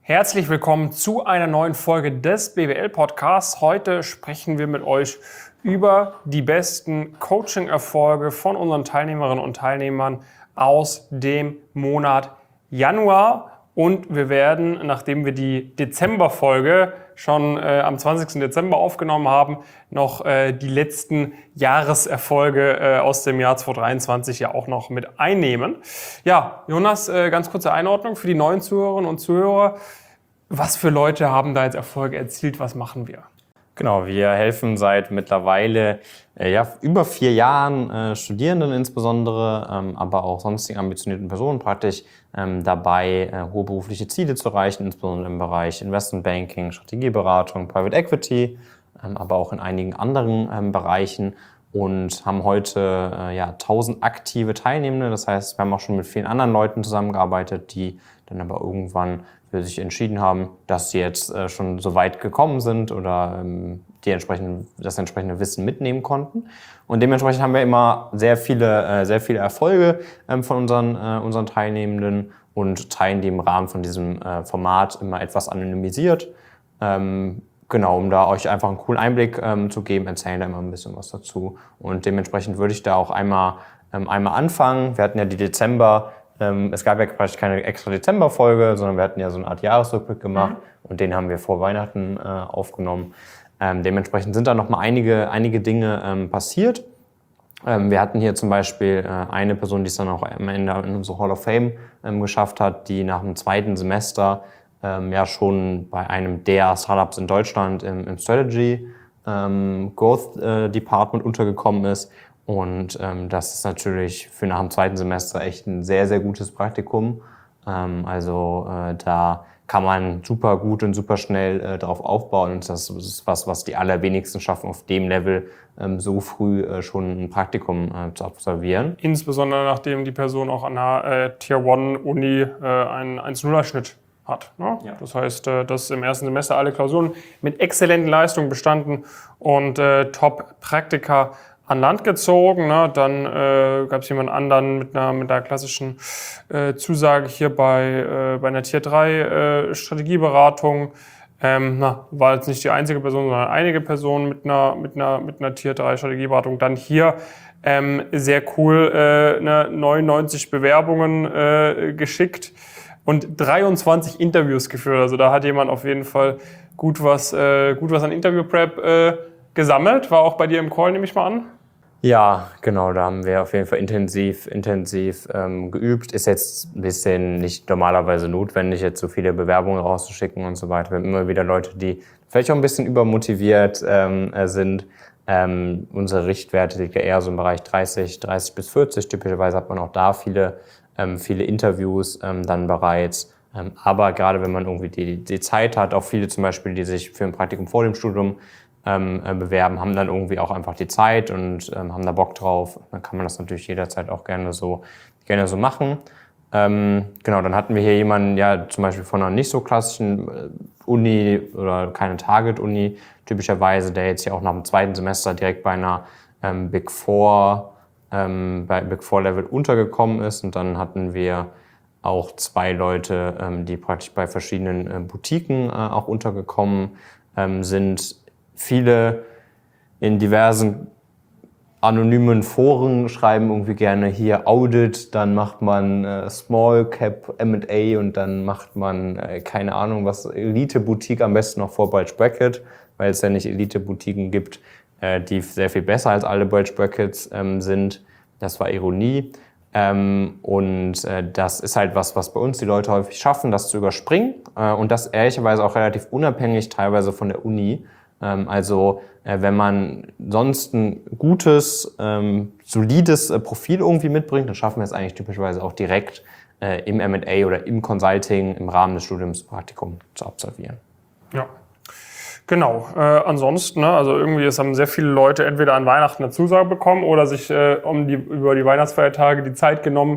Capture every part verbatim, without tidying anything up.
Herzlich willkommen zu einer neuen Folge des B W L-Podcasts. Heute sprechen wir mit euch über die besten Coaching-Erfolge von unseren Teilnehmerinnen und Teilnehmern aus dem Monat Januar. Und wir werden, nachdem wir die Dezember-Folge schon äh, am zwanzigsten Dezember aufgenommen haben, noch äh, die letzten Jahreserfolge äh, aus dem Jahr zweitausenddreiundzwanzig ja auch noch mit einnehmen. Ja, Jonas, äh, ganz kurze Einordnung für die neuen Zuhörerinnen und Zuhörer. Was für Leute haben da jetzt Erfolge erzielt? Was machen wir? Genau, wir helfen seit mittlerweile äh, ja, über vier Jahren äh, Studierenden insbesondere, ähm, aber auch sonstigen ambitionierten Personen praktisch ähm, dabei, äh, hohe berufliche Ziele zu erreichen, insbesondere im Bereich Investment Banking, Strategieberatung, Private Equity, ähm, aber auch in einigen anderen ähm, Bereichen und haben heute äh, ja, tausend aktive Teilnehmende. Das heißt, wir haben auch schon mit vielen anderen Leuten zusammengearbeitet, die dann aber irgendwann für sich entschieden haben, dass sie jetzt äh, schon so weit gekommen sind oder ähm, die entsprechenden, das entsprechende Wissen mitnehmen konnten. Und dementsprechend haben wir immer sehr viele, äh, sehr viele Erfolge ähm, von unseren, äh, unseren Teilnehmenden und teilen die im Rahmen von diesem äh, Format immer etwas anonymisiert. Ähm, genau, um da euch einfach einen coolen Einblick ähm, zu geben, erzählen da immer ein bisschen was dazu. Und dementsprechend würde ich da auch einmal, ähm, einmal anfangen. Wir hatten ja die Dezember Es gab ja praktisch keine extra Dezember-Folge, sondern wir hatten ja so eine Art Jahresrückblick gemacht mhm. und den haben wir vor Weihnachten äh, aufgenommen. Ähm, dementsprechend sind da nochmal einige, einige Dinge ähm, passiert. Ähm, wir hatten hier zum Beispiel äh, eine Person, die es dann auch am Ende in unsere Hall of Fame ähm, geschafft hat, die nach dem zweiten Semester ähm, ja schon bei einem der Startups in Deutschland im, im Strategy ähm, Growth äh, Department untergekommen ist. Und ähm, das ist natürlich für nach dem zweiten Semester echt ein sehr, sehr gutes Praktikum. Ähm, also äh, da kann man super gut und super schnell äh, drauf aufbauen. Und das ist was, was die allerwenigsten schaffen, auf dem Level ähm, so früh äh, schon ein Praktikum äh, zu absolvieren. Insbesondere nachdem die Person auch an einer äh, Tier eins Uni äh, einen eins Komma null Schnitt hat. Ne? Ja. Das heißt, äh, dass im ersten Semester alle Klausuren mit exzellenten Leistungen bestanden und äh, Top-Praktika an Land gezogen, ne? Dann äh, gab es jemand anderen mit einer, mit einer klassischen äh, Zusage hier bei, äh, bei einer Tier drei äh, Strategieberatung. Ähm, na, war jetzt nicht die einzige Person, sondern einige Personen mit einer, mit einer, mit einer Tier drei Strategieberatung. Dann hier ähm, sehr cool äh, ne, neunundneunzig Bewerbungen äh, geschickt und dreiundzwanzig Interviews geführt. Also da hat jemand auf jeden Fall gut was, äh, gut was an Interview-Prep äh, gesammelt. War auch bei dir im Call, nehme ich mal an? Ja, genau, da haben wir auf jeden Fall intensiv, intensiv ähm, geübt. Ist jetzt ein bisschen nicht normalerweise notwendig, jetzt so viele Bewerbungen rauszuschicken und so weiter. Wir haben immer wieder Leute, die vielleicht auch ein bisschen übermotiviert ähm, sind. Ähm, unsere Richtwerte liegen ja eher so im Bereich dreißig, dreißig bis vierzig. Typischerweise hat man auch da viele, ähm, viele Interviews ähm, dann bereits. Ähm, aber gerade wenn man irgendwie die, die Zeit hat, auch viele zum Beispiel, die sich für ein Praktikum vor dem Studium Ähm, äh, bewerben, haben dann irgendwie auch einfach die Zeit und ähm, haben da Bock drauf. Dann kann man das natürlich jederzeit auch gerne so, gerne so machen. Ähm, genau, dann hatten wir hier jemanden, ja, zum Beispiel von einer nicht so klassischen äh, Uni oder keine Target-Uni typischerweise, der jetzt hier auch nach dem zweiten Semester direkt bei einer ähm, Big Four, ähm, bei Big Four Level untergekommen ist. Und dann hatten wir auch zwei Leute, ähm, die praktisch bei verschiedenen äh, Boutiquen äh, auch untergekommen ähm, sind. Viele in diversen anonymen Foren schreiben irgendwie gerne hier Audit, dann macht man äh, Small Cap M and A und dann macht man, äh, keine Ahnung was, Elite-Boutique, am besten noch vor Bulge Bracket, weil es ja nicht Elite-Boutiquen gibt, äh, die sehr viel besser als alle Bulge Brackets ähm, sind. Das war Ironie. Ähm, und äh, das ist halt was, was bei uns die Leute häufig schaffen, das zu überspringen äh, und das ehrlicherweise auch relativ unabhängig teilweise von der Uni. Also wenn man sonst ein gutes, ähm, solides äh, Profil irgendwie mitbringt, dann schaffen wir es eigentlich typischerweise auch direkt äh, im M and A oder im Consulting im Rahmen des Studiums Praktikum zu absolvieren. Ja, genau. Äh, ansonsten, ne, also irgendwie es haben sehr viele Leute entweder an Weihnachten eine Zusage bekommen oder sich äh, um die, über die Weihnachtsfeiertage die Zeit genommen,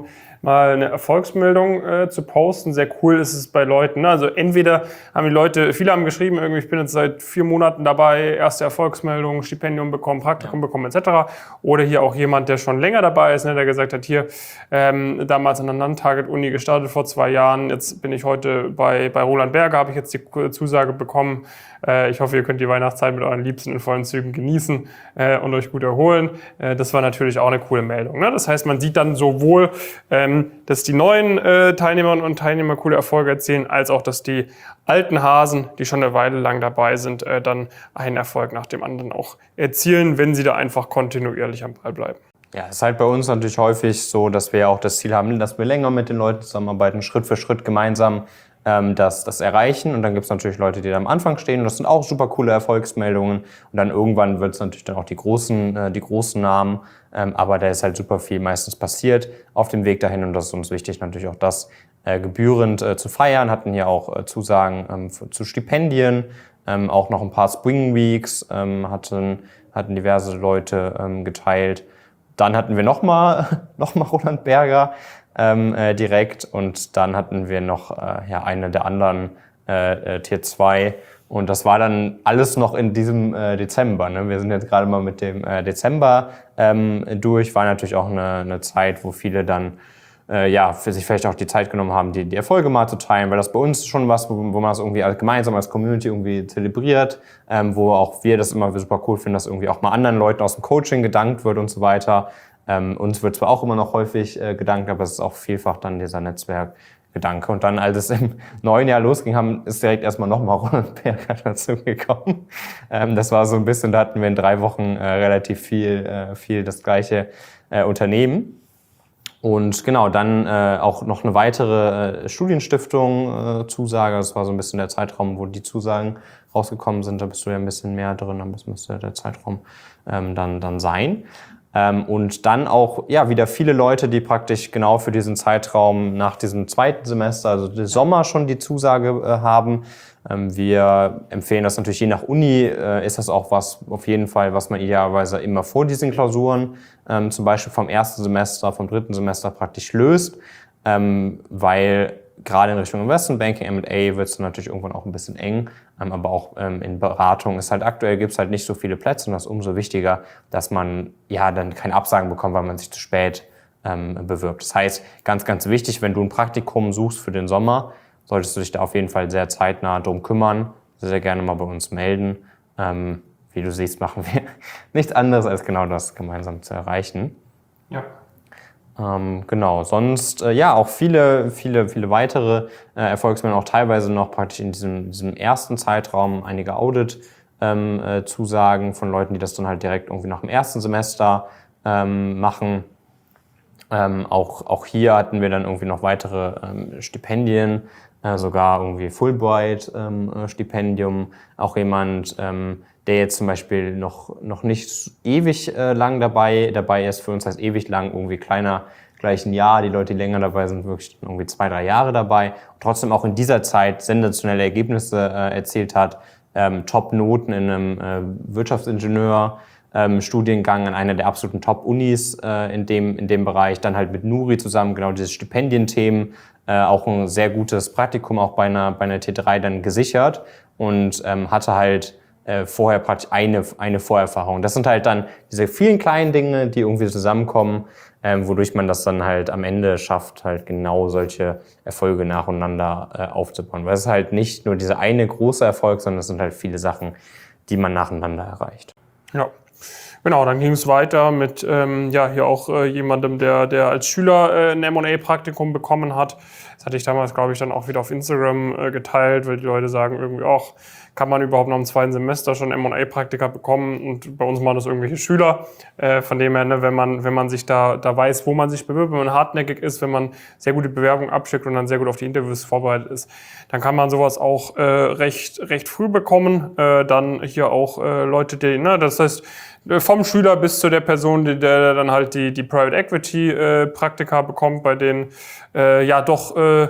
mal eine Erfolgsmeldung äh, zu posten. Sehr cool ist es bei Leuten. Ne? Also entweder haben die Leute, viele haben geschrieben, irgendwie, ich bin jetzt seit vier Monaten dabei, erste Erfolgsmeldung, Stipendium bekommen, Praktikum ja. bekommen et cetera. Oder hier auch jemand, der schon länger dabei ist, ne, der gesagt hat, hier ähm, damals an der Non-Target-Uni gestartet vor zwei Jahren, jetzt bin ich heute bei, bei Roland Berger, habe ich jetzt die Zusage bekommen. Äh, ich hoffe, ihr könnt die Weihnachtszeit mit euren Liebsten in vollen Zügen genießen äh, und euch gut erholen. Äh, das war natürlich auch eine coole Meldung. Ne? Das heißt, man sieht dann sowohl, ähm, dass die neuen äh, Teilnehmerinnen und Teilnehmer coole Erfolge erzielen, als auch, dass die alten Hasen, die schon eine Weile lang dabei sind, äh, dann einen Erfolg nach dem anderen auch erzielen, wenn sie da einfach kontinuierlich am Ball bleiben. Ja, es ist halt bei uns natürlich häufig so, dass wir auch das Ziel haben, dass wir länger mit den Leuten zusammenarbeiten, Schritt für Schritt gemeinsam ähm, das, das erreichen. Und dann gibt es natürlich Leute, die da am Anfang stehen. Und das sind auch super coole Erfolgsmeldungen. Und dann irgendwann wird es natürlich dann auch die großen, äh, die großen Namen. Ähm, aber da ist halt super viel meistens passiert auf dem Weg dahin. Und das ist uns wichtig, natürlich auch das äh, gebührend äh, zu feiern. Hatten hier auch äh, Zusagen ähm, für, zu Stipendien, ähm, auch noch ein paar Spring Weeks ähm, hatten, hatten diverse Leute ähm, geteilt. Dann hatten wir nochmal noch mal Roland Berger ähm, äh, direkt und dann hatten wir noch äh, ja, eine der anderen äh, äh, Tier zwei und das war dann alles noch in diesem äh, Dezember. Ne? Wir sind jetzt gerade mal mit dem äh, Dezember ähm, durch, war natürlich auch eine, eine Zeit, wo viele dann äh, ja, für sich vielleicht auch die Zeit genommen haben, die, die Erfolge mal zu teilen, weil das bei uns schon was, wo, wo man das irgendwie als, gemeinsam als Community irgendwie zelebriert, ähm, wo auch wir das immer super cool finden, dass irgendwie auch mal anderen Leuten aus dem Coaching gedankt wird und so weiter. Ähm, uns wird zwar auch immer noch häufig äh, gedankt, aber es ist auch vielfach dann dieser Netzwerkgedanke. Und dann, als es im neuen Jahr losging, haben, ist direkt erstmal nochmal Roland Berger dazu gekommen. Ähm, das war so ein bisschen, da hatten wir in drei Wochen äh, relativ viel, äh, viel das gleiche äh, Unternehmen. Und genau, dann äh, auch noch eine weitere äh, Studienstiftung äh, Zusage. Das war so ein bisschen der Zeitraum, wo die Zusagen rausgekommen sind. Da bist du ja ein bisschen mehr drin, aber das müsste der Zeitraum ähm, dann, dann sein. Ähm, und dann auch ja wieder viele Leute, die praktisch genau für diesen Zeitraum nach diesem zweiten Semester, also den Sommer schon die Zusage äh, haben. Ähm, wir empfehlen das natürlich je nach Uni, äh, ist das auch was auf jeden Fall, was man idealerweise immer vor diesen Klausuren, ähm, zum Beispiel vom ersten Semester, vom dritten Semester praktisch löst, ähm, weil gerade in Richtung Investment Banking, M und A wird es natürlich irgendwann auch ein bisschen eng, ähm, aber auch ähm, in Beratung ist halt aktuell gibt es halt nicht so viele Plätze und das ist umso wichtiger, dass man ja dann keine Absagen bekommt, weil man sich zu spät ähm, bewirbt. Das heißt, ganz, ganz wichtig, wenn du ein Praktikum suchst für den Sommer, solltest du dich da auf jeden Fall sehr zeitnah drum kümmern, sehr, sehr gerne mal bei uns melden. Ähm, wie du siehst, machen wir nichts anderes, als genau das gemeinsam zu erreichen. Ja. Ähm, genau, sonst äh, ja auch viele, viele, viele weitere äh, Erfolgsmeldungen, auch teilweise noch praktisch in diesem, diesem ersten Zeitraum einige Audit-Zusagen ähm, äh, von Leuten, die das dann halt direkt irgendwie nach dem ersten Semester ähm, machen. Ähm, auch, auch hier hatten wir dann irgendwie noch weitere ähm, Stipendien, äh, sogar irgendwie Fulbright-Stipendium, ähm, auch jemand, ähm, der jetzt zum Beispiel noch, noch nicht ewig äh, lang dabei, dabei ist. Für uns heißt ewig lang irgendwie kleiner, gleich ein Jahr. Die Leute, die länger dabei sind, wirklich irgendwie zwei, drei Jahre dabei. Und trotzdem auch in dieser Zeit sensationelle Ergebnisse äh, erzielt hat. Ähm, Top-Noten in einem äh, Wirtschaftsingenieur, ähm, Studiengang an einer der absoluten Top-Unis äh, in dem, in dem Bereich. Dann halt mit Nuri zusammen genau diese Stipendienthemen. Äh, auch ein sehr gutes Praktikum auch bei einer, bei einer T drei dann gesichert und ähm, hatte halt äh, vorher praktisch eine, eine Vorerfahrung. Das sind halt dann diese vielen kleinen Dinge, die irgendwie zusammenkommen, ähm, wodurch man das dann halt am Ende schafft, halt genau solche Erfolge nacheinander äh, aufzubauen. Weil es ist halt nicht nur dieser eine große Erfolg, sondern es sind halt viele Sachen, die man nacheinander erreicht. Ja. Genau, dann ging es weiter mit ähm, ja, hier auch äh, jemandem, der, der als Schüler äh, ein M und A-Praktikum bekommen hat. Das hatte ich damals, glaube ich, dann auch wieder auf Instagram äh, geteilt, weil die Leute sagen irgendwie auch, kann man überhaupt noch im zweiten Semester schon M und A-Praktika bekommen? Und bei uns machen das irgendwelche Schüler. Äh, von dem her, ne, wenn man, wenn man sich da, da weiß, wo man sich bewirbt, wenn man hartnäckig ist, wenn man sehr gute Bewerbungen abschickt und dann sehr gut auf die Interviews vorbereitet ist, dann kann man sowas auch äh, recht, recht früh bekommen. Äh, dann hier auch äh, Leute, die, ne, das heißt, vom Schüler bis zu der Person, die, der dann halt die, die Private Equity äh, Praktika bekommt, bei denen äh, ja doch äh,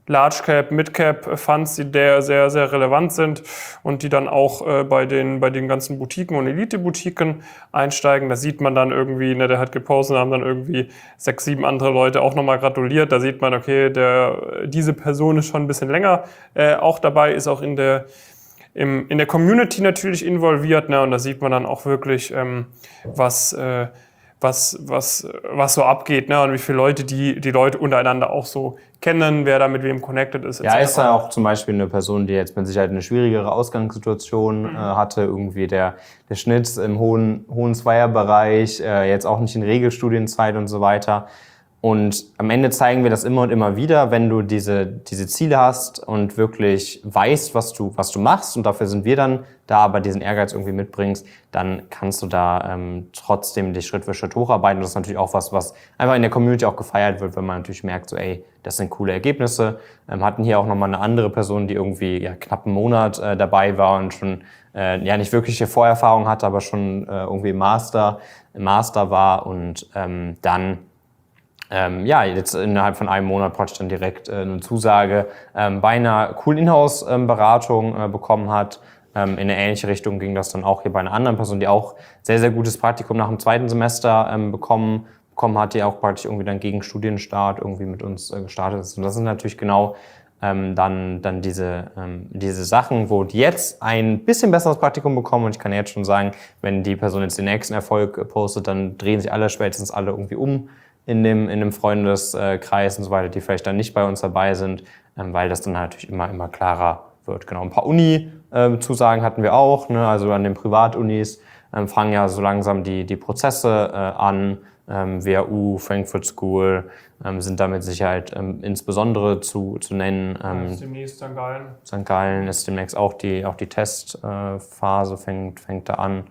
Large Cap, Mid Cap Funds, die der sehr, sehr relevant sind und die dann auch äh, bei, den, bei den ganzen Boutiquen und Elite-Boutiquen einsteigen. Da sieht man dann irgendwie, ne, der hat gepostet, haben dann irgendwie sechs, sieben andere Leute auch nochmal gratuliert. Da sieht man, okay, der, diese Person ist schon ein bisschen länger äh, auch dabei, ist auch in der, im, in der Community natürlich involviert. Ne, und da sieht man dann auch wirklich, ähm, was... Äh, Was, was, was so abgeht, ne? Und wie viele Leute die, die Leute untereinander auch so kennen, wer da mit wem connected ist. Ja, ist ja auch zum Beispiel eine Person, die jetzt mit Sicherheit eine schwierigere Ausgangssituation mhm. äh, hatte, irgendwie der, der Schnitt im hohen, hohen Zweierbereich, äh, jetzt auch nicht in Regelstudienzeit und so weiter. Und am Ende zeigen wir das immer und immer wieder, wenn du diese, diese Ziele hast und wirklich weißt, was du, was du machst, und dafür sind wir dann da, aber diesen Ehrgeiz irgendwie mitbringst, dann kannst du da ähm, trotzdem dich Schritt für Schritt hocharbeiten. Und das ist natürlich auch was, was einfach in der Community auch gefeiert wird, wenn man natürlich merkt, so ey, das sind coole Ergebnisse. Ähm, hatten hier auch nochmal eine andere Person, die irgendwie ja, knapp einen Monat äh, dabei war und schon äh, ja nicht wirkliche Vorerfahrung hatte, aber schon äh, irgendwie im Master, im Master war und ähm, dann Ähm, ja, jetzt innerhalb von einem Monat praktisch dann direkt äh, eine Zusage ähm, bei einer coolen Inhouse-Beratung äh, bekommen hat. Ähm, in eine ähnliche Richtung ging das dann auch hier bei einer anderen Person, die auch sehr, sehr gutes Praktikum nach dem zweiten Semester ähm, bekommen, bekommen hat, die auch praktisch irgendwie dann gegen Studienstart irgendwie mit uns äh, gestartet ist. Und das sind natürlich genau ähm, dann, dann diese, ähm, diese Sachen, wo die jetzt ein bisschen besseres Praktikum bekommen. Und ich kann jetzt schon sagen, wenn die Person jetzt den nächsten Erfolg äh, postet, dann drehen sich alle spätestens alle irgendwie um in dem, in dem Freundeskreis und so weiter, die vielleicht dann nicht bei uns dabei sind, ähm, weil das dann natürlich immer, immer klarer wird. Genau, ein paar Uni-Zusagen äh, hatten wir auch, ne? Also an den Privatunis ähm, fangen ja so langsam die, die Prozesse äh, an. Ähm, W H U, Frankfurt School ähm, sind da mit Sicherheit ähm, insbesondere zu, zu nennen. Ähm, ja, demnächst Sankt Gallen. Sankt Gallen ist demnächst auch die, auch die Testphase, äh, fängt, fängt da an.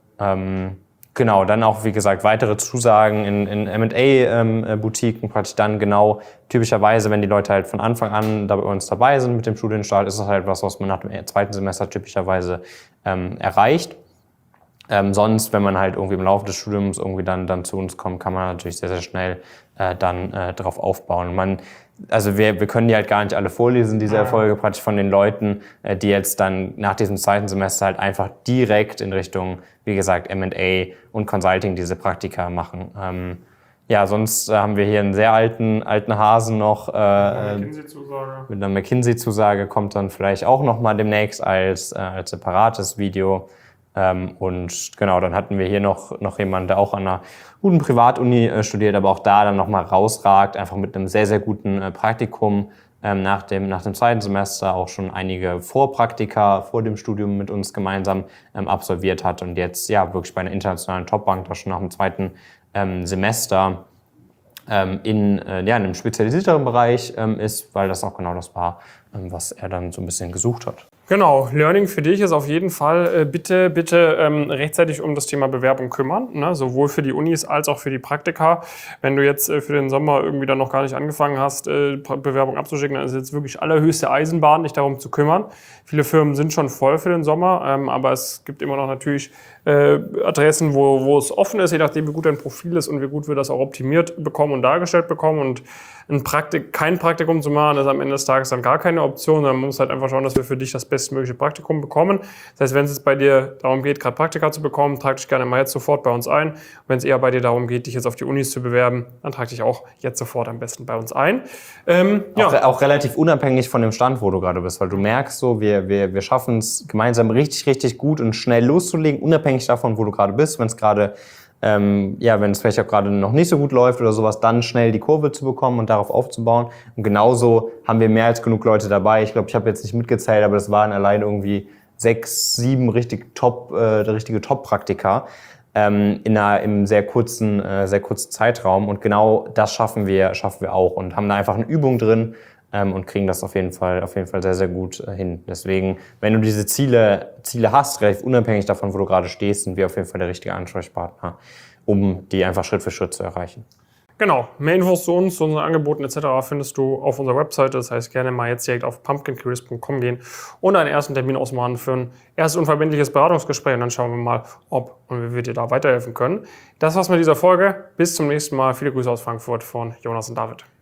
Ähm, Genau, dann auch, wie gesagt, weitere Zusagen in, in M und A-Boutiquen, ähm, praktisch dann genau, typischerweise, wenn die Leute halt von Anfang an da bei uns dabei sind mit dem Studienstart, ist das halt was, was man nach dem zweiten Semester typischerweise ähm, erreicht. Ähm, sonst, wenn man halt irgendwie im Laufe des Studiums irgendwie dann, dann zu uns kommt, kann man natürlich sehr, sehr schnell äh, dann äh, darauf aufbauen. Man, also wir, wir können die halt gar nicht alle vorlesen, diese Erfolge praktisch von den Leuten, äh, die jetzt dann nach diesem zweiten Semester halt einfach direkt in Richtung, wie gesagt, M und A und Consulting diese Praktika machen. Ähm, ja, sonst äh, haben wir hier einen sehr alten, alten Hasen noch. Äh, eine McKinsey-Zusage. Mit einer McKinsey-Zusage kommt dann vielleicht auch noch mal demnächst als, äh, als separates Video. Ähm, und genau, dann hatten wir hier noch, noch jemanden, der auch an einer guten Privatuni äh, studiert, aber auch da dann nochmal rausragt, einfach mit einem sehr, sehr guten äh, Praktikum ähm, nach dem, nach dem zweiten Semester, auch schon einige Vorpraktika vor dem Studium mit uns gemeinsam ähm, absolviert hat und jetzt ja wirklich bei einer internationalen Topbank da schon nach dem zweiten ähm, Semester ähm, in, äh, ja, in einem spezialisierteren Bereich ähm, ist, weil das auch genau das war, ähm, was er dann so ein bisschen gesucht hat. Genau, Learning für dich ist auf jeden Fall, äh, bitte, bitte ähm, rechtzeitig um das Thema Bewerbung kümmern, ne? Sowohl für die Unis als auch für die Praktika. Wenn du jetzt äh, für den Sommer irgendwie dann noch gar nicht angefangen hast, äh, Bewerbung abzuschicken, dann ist jetzt wirklich allerhöchste Eisenbahn, dich darum zu kümmern. Viele Firmen sind schon voll für den Sommer, ähm, aber es gibt immer noch natürlich äh, Adressen, wo, wo es offen ist, je nachdem, wie gut dein Profil ist und wie gut wir das auch optimiert bekommen und dargestellt bekommen. Und ein Praktik, kein Praktikum zu machen, ist am Ende des Tages dann gar keine Option. Man muss halt einfach schauen, dass wir für dich das bestmögliche Praktikum bekommen. Das heißt, wenn es bei dir darum geht, gerade Praktika zu bekommen, trag dich gerne mal jetzt sofort bei uns ein. Und wenn es eher bei dir darum geht, dich jetzt auf die Unis zu bewerben, dann trag dich auch jetzt sofort am besten bei uns ein. Ähm, auch, ja. auch relativ unabhängig von dem Stand, wo du gerade bist, weil du merkst so, wir, wir, wir schaffen es gemeinsam richtig, richtig gut und schnell loszulegen, unabhängig davon, wo du gerade bist, wenn es gerade Ähm, ja, wenn es vielleicht auch gerade noch nicht so gut läuft oder sowas, dann schnell die Kurve zu bekommen und darauf aufzubauen. Und genauso haben wir mehr als genug Leute dabei. Ich glaube, ich habe jetzt nicht mitgezählt, aber das waren allein irgendwie sechs, sieben richtig top, äh, richtige Top-Praktika ähm, in einer, im sehr kurzen, äh, sehr kurzen Zeitraum. Und genau das schaffen wir, schaffen wir auch und haben da einfach eine Übung drin. Ähm, und kriegen das auf jeden Fall, auf jeden Fall sehr, sehr gut äh, hin. Deswegen, wenn du diese Ziele, Ziele hast, relativ unabhängig davon, wo du gerade stehst, sind wir auf jeden Fall der richtige Ansprechpartner, um die einfach Schritt für Schritt zu erreichen. Genau, mehr Infos zu uns, zu unseren Angeboten et cetera findest du auf unserer Webseite. Das heißt, gerne mal jetzt direkt auf pumpkin careers punkt com gehen und einen ersten Termin ausmachen für ein erstes unverbindliches Beratungsgespräch. Und dann schauen wir mal, ob und wie wir dir da weiterhelfen können. Das war's mit dieser Folge. Bis zum nächsten Mal. Viele Grüße aus Frankfurt von Jonas und David.